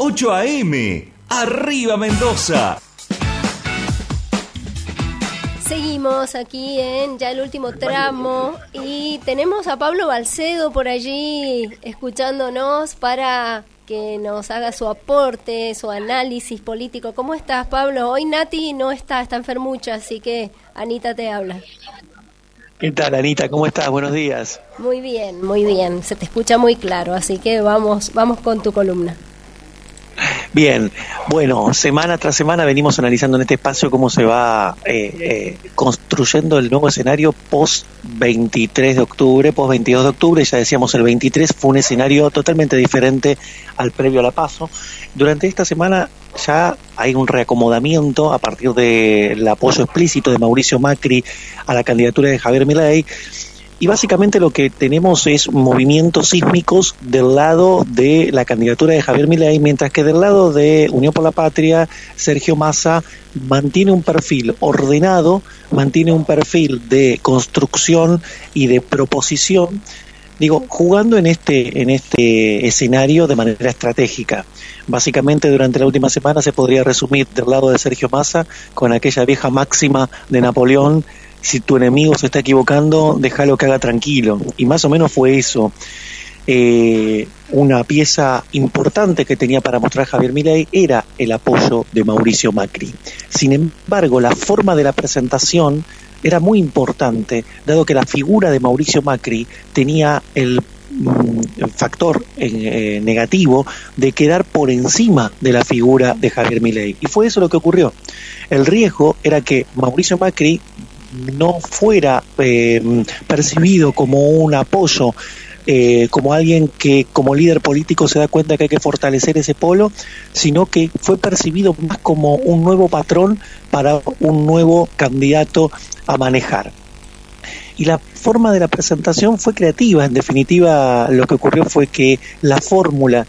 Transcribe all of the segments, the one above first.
8 a.m. ¡Arriba Mendoza! Seguimos aquí en ya el último tramo y tenemos a Pablo Balcedo por allí escuchándonos para que nos haga su aporte, su análisis político. ¿Cómo estás, Pablo? Hoy Nati no está enfermucha, así que Anita te habla. ¿Qué tal, Anita? ¿Cómo estás? Buenos días. Muy bien, se te escucha muy claro, así que vamos con tu columna. Bien, bueno, semana tras semana venimos analizando en este espacio cómo se va construyendo el nuevo escenario post 23 de octubre, post 22 de octubre, ya decíamos el 23 fue un escenario totalmente diferente al previo a la PASO. Durante esta semana ya hay un reacomodamiento a partir del apoyo explícito de Mauricio Macri a la candidatura de Javier Milei. Y básicamente lo que tenemos es movimientos sísmicos del lado de la candidatura de Javier Milei, mientras que del lado de Unión por la Patria, Sergio Massa mantiene un perfil ordenado, mantiene un perfil de construcción y de proposición, jugando en este escenario de manera estratégica. Básicamente durante la última semana se podría resumir del lado de Sergio Massa con aquella vieja máxima de Napoleón: si tu enemigo se está equivocando, déjalo que haga tranquilo. Y más o menos fue eso. Una pieza importante que tenía para mostrar Javier Milei era el apoyo de Mauricio Macri. Sin embargo, la forma de la presentación era muy importante, dado que la figura de Mauricio Macri tenía el factor negativo de quedar por encima de la figura de Javier Milei. Y fue eso lo que ocurrió. El riesgo era que Mauricio Macri no fuera percibido como un apoyo, como alguien que como líder político se da cuenta que hay que fortalecer ese polo, sino que fue percibido más como un nuevo patrón para un nuevo candidato a manejar. Y la forma de la presentación fue creativa. En definitiva, lo que ocurrió fue que la fórmula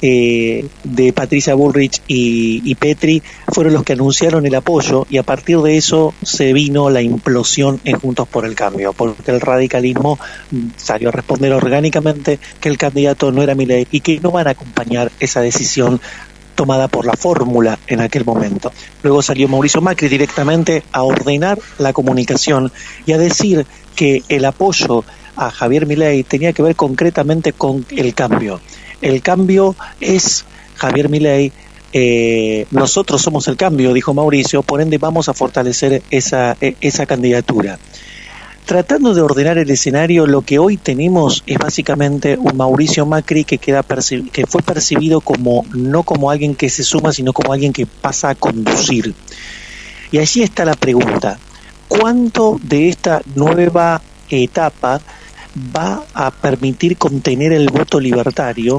de Patricia Bullrich y Petri fueron los que anunciaron el apoyo, y a partir de eso se vino la implosión en Juntos por el Cambio, porque el radicalismo salió a responder orgánicamente que el candidato no era Milei y que no van a acompañar esa decisión tomada por la fórmula en aquel momento. Luego salió Mauricio Macri directamente a ordenar la comunicación y a decir que el apoyo a Javier Milei tenía que ver concretamente con el cambio. El cambio es Javier Milei, nosotros somos el cambio, dijo Mauricio, por ende vamos a fortalecer esa candidatura. Tratando de ordenar el escenario, lo que hoy tenemos es básicamente un Mauricio Macri que fue percibido no como alguien que se suma, sino como alguien que pasa a conducir. Y allí está la pregunta: ¿cuánto de esta nueva etapa va a permitir contener el voto libertario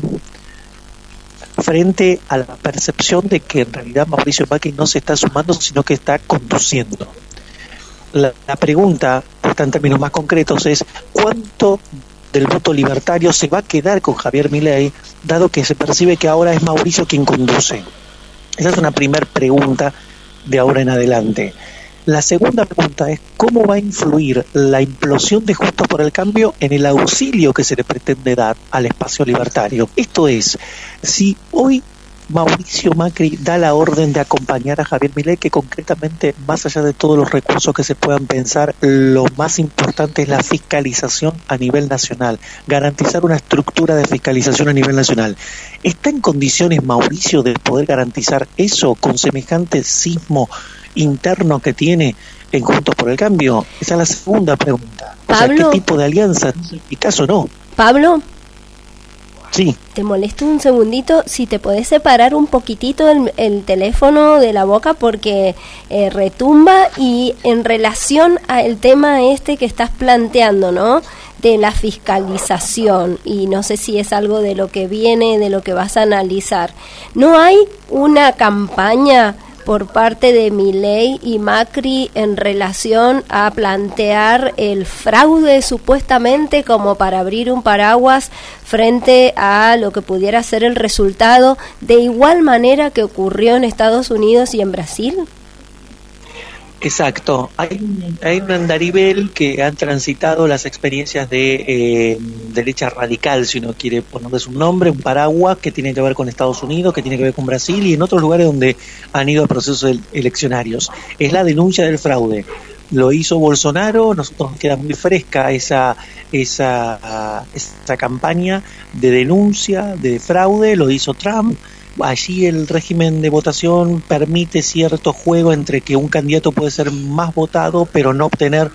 frente a la percepción de que en realidad Mauricio Macri no se está sumando, sino que está conduciendo? La pregunta, puesta en términos más concretos, es ¿cuánto del voto libertario se va a quedar con Javier Milei, dado que se percibe que ahora es Mauricio quien conduce? Esa es una primera pregunta de ahora en adelante. La segunda pregunta es ¿cómo va a influir la implosión de Juntos por el Cambio en el auxilio que se le pretende dar al espacio libertario? Esto es, si hoy Mauricio Macri da la orden de acompañar a Javier Milei, que concretamente, más allá de todos los recursos que se puedan pensar, lo más importante es la fiscalización a nivel nacional, garantizar una estructura de fiscalización a nivel nacional. ¿Está en condiciones Mauricio de poder garantizar eso con semejante sismo interno que tiene en Juntos por el Cambio? Esa es la segunda pregunta. Pablo, ¿qué tipo de alianza? ¿En mi caso no? Pablo, sí. Te molesto un segundito, si te podés separar un poquitito el teléfono de la boca porque retumba, y en relación al tema que estás planteando, ¿no?, de la fiscalización, y no sé si es algo de lo que viene, de lo que vas a analizar. ¿No hay una campaña por parte de Milei y Macri en relación a plantear el fraude supuestamente como para abrir un paraguas frente a lo que pudiera ser el resultado, de igual manera que ocurrió en Estados Unidos y en Brasil? Exacto. Hay un andarivel que han transitado las experiencias de derecha radical, si uno quiere ponerles un nombre, un paraguas que tiene que ver con Estados Unidos, que tiene que ver con Brasil y en otros lugares donde han ido a procesos eleccionarios. Es la denuncia del fraude. Lo hizo Bolsonaro, nosotros nos queda muy fresca esa campaña de denuncia, de fraude, lo hizo Trump. Allí el régimen de votación permite cierto juego entre que un candidato puede ser más votado, pero no obtener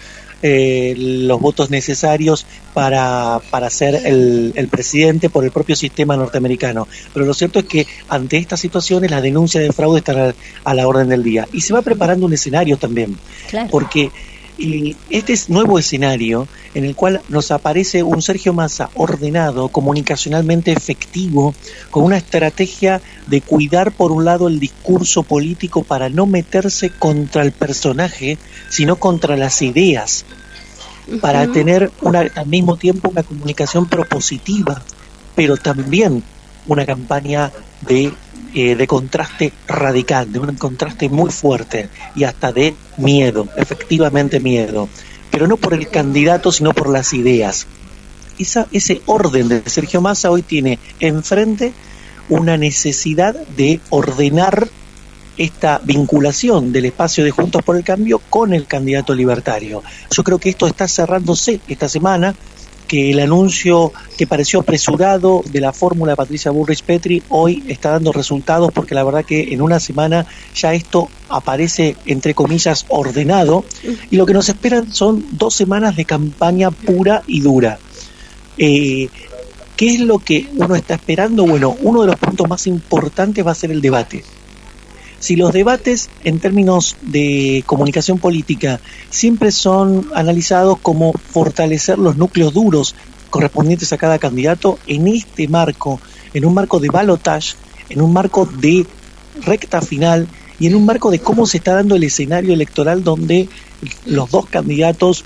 los votos necesarios para ser el presidente por el propio sistema norteamericano. Pero lo cierto es que ante estas situaciones las denuncias de fraude están a la orden del día. Y se va preparando un escenario también, claro, porque este es nuevo escenario en el cual nos aparece un Sergio Massa ordenado, comunicacionalmente efectivo, con una estrategia de cuidar por un lado el discurso político para no meterse contra el personaje, sino contra las ideas, para tener al mismo tiempo una comunicación propositiva, pero también una campaña de contraste radical, de un contraste muy fuerte y hasta de miedo, efectivamente miedo, pero no por el candidato sino por las ideas. Ese orden de Sergio Massa hoy tiene enfrente una necesidad de ordenar esta vinculación del espacio de Juntos por el Cambio con el candidato libertario. Yo creo que esto está cerrándose esta semana, que el anuncio que pareció apresurado de la fórmula de Patricia Bullrich Petri hoy está dando resultados, porque la verdad que en una semana ya esto aparece, entre comillas, ordenado, y lo que nos esperan son 2 semanas de campaña pura y dura. ¿Qué es lo que uno está esperando? Bueno, uno de los puntos más importantes va a ser el debate. Si los debates en términos de comunicación política siempre son analizados como fortalecer los núcleos duros correspondientes a cada candidato, en este marco, en un marco de balotage, en un marco de recta final y en un marco de cómo se está dando el escenario electoral donde los dos candidatos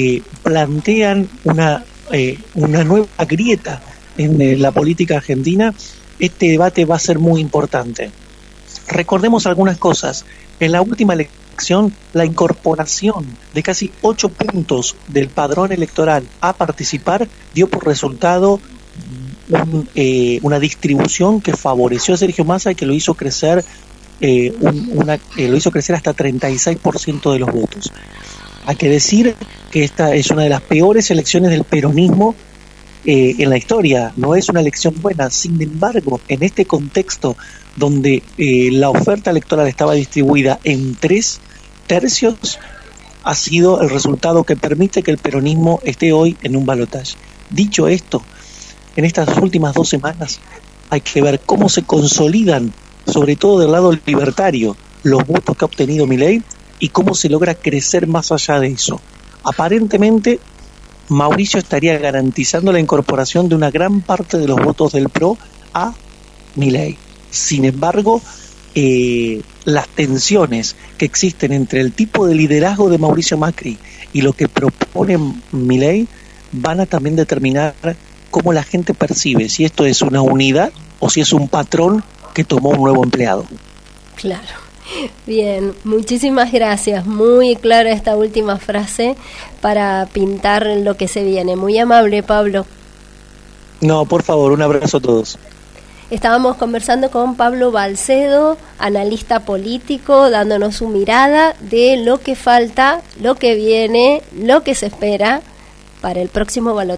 plantean una nueva grieta en la política argentina, este debate va a ser muy importante. Recordemos algunas cosas. En la última elección, la incorporación de casi 8 puntos del padrón electoral a participar dio por resultado una distribución que favoreció a Sergio Massa y que lo hizo crecer hasta 36% de los votos. Hay que decir que esta es una de las peores elecciones del peronismo en la historia. No es una elección buena. Sin embargo, en este contexto donde la oferta electoral estaba distribuida en 3 tercios, ha sido el resultado que permite que el peronismo esté hoy en un balotaje. Dicho esto, en estas últimas 2 semanas hay que ver cómo se consolidan, sobre todo del lado libertario, los votos que ha obtenido Milei y cómo se logra crecer más allá de eso. Aparentemente, Mauricio estaría garantizando la incorporación de una gran parte de los votos del PRO a Milei. Sin embargo, las tensiones que existen entre el tipo de liderazgo de Mauricio Macri y lo que propone Milei van a también determinar cómo la gente percibe si esto es una unidad o si es un patrón que tomó un nuevo empleado. Claro. Bien, muchísimas gracias. Muy clara esta última frase para pintar lo que se viene. Muy amable, Pablo. No, por favor, un abrazo a todos. Estábamos conversando con Pablo Balcedo, analista político, dándonos su mirada de lo que falta, lo que viene, lo que se espera para el próximo balotaje.